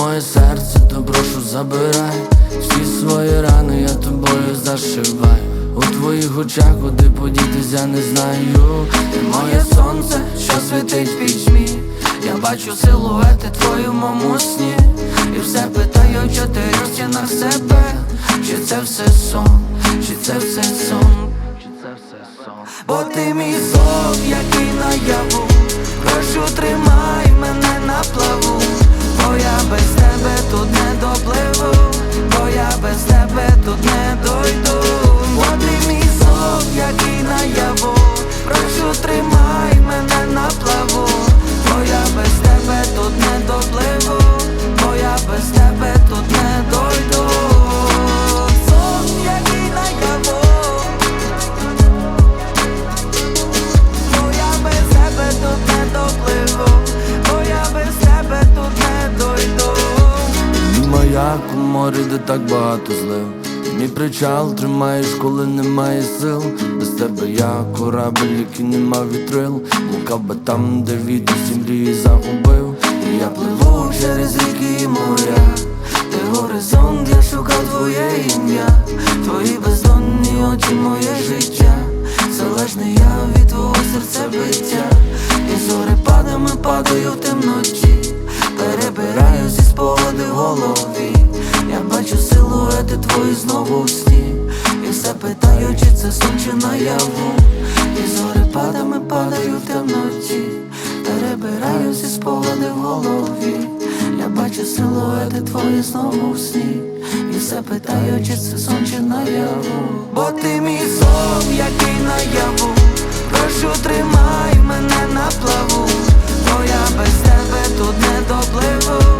моє серце, то прошу забирай. Всі свої рани я тобою зашиваю. У твоїх очах куди подітись я не знаю. Ти моє сонце, що світить в пітьмі. Я бачу силуети твої в моєму сні. І все питаю в чотирьох стінах себе. Чи це все сон, чи це все сон, чи це все сон. Бо ти мій сон, який наяву. Прошу, тримай мене на плаву. Бо я без тебе тут не допливу. Бо я без тебе тут не дойду. Бо ти мій сон, який наяву. Прошу, тримай мене на плаву. Бо я без тебе тут не допливу. Бо я без тебе тут не дойду. Сон, який наяву. Бо я без тебе тут не допливу. Бо я без тебе тут не дойду. Мій маяк у морі, де так багато злив. Мій причал тримаєш, коли немає сил. Без тебе я корабель, який не мав вітрил. Блукав би там, де вітер всі мрії загубив. І я пливу через ріки і моря, де горизонт, я шукав твоє ім'я. Твої бездонні очі, моє життя. Залежний я від твого серцебиття. І зорепадами падаю в темноті. Перебираю зі спогади в голові. Я бачу силуети твої знову в сні. І все питаю, чи це сон, чи наяву. І зорепадами падаю в темноті. Перебираю зі спогади в голові. Я бачу силуети твої знову в сні. І все питаю, чи це сон, чи наяву. Бо ти мій сон, який наяву. Прошу, тримай мене на плаву. Бо я без тебе тут не допливу.